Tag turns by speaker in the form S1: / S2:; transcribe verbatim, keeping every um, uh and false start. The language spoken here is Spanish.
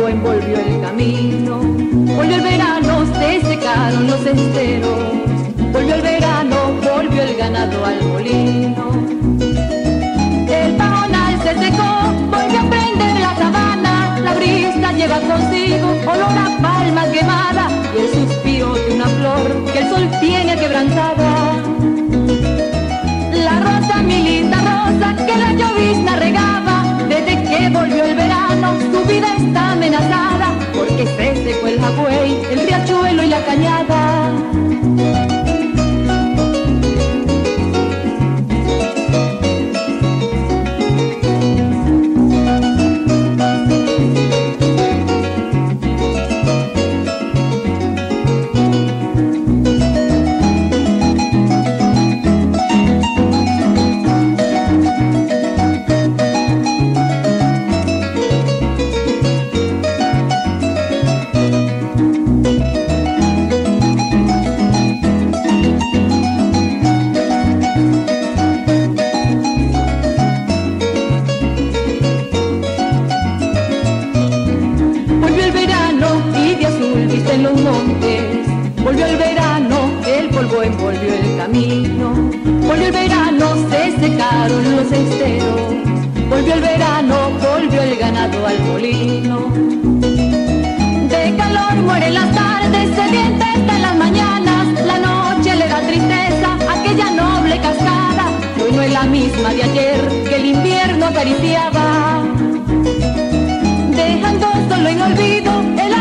S1: polvo envolvió el camino. Volvió el verano, se secaron los esteros. Volvió el verano, volvió el ganado al molino. El pajonal se secó, volvió a prender la sabana. La brisa lleva consigo olor a palma quemada y el suspiro de una flor que el sol tiene quebrantada. La rosa, mi linda rosa, que la llovizna regaba, desde que volvió el verano su vida está amenazada, porque se secó el jagüey, el riachuelo y la cañada. En los montes, volvió el verano, el polvo envolvió el camino. Volvió el verano, se secaron los esteros. Volvió el verano, volvió el ganado al molino. De calor mueren las tardes, sedienta está en las mañanas. La noche le da tristeza a aquella noble cascada, que hoy no es la misma de ayer que el invierno acariciaba. Dejando solo en olvido el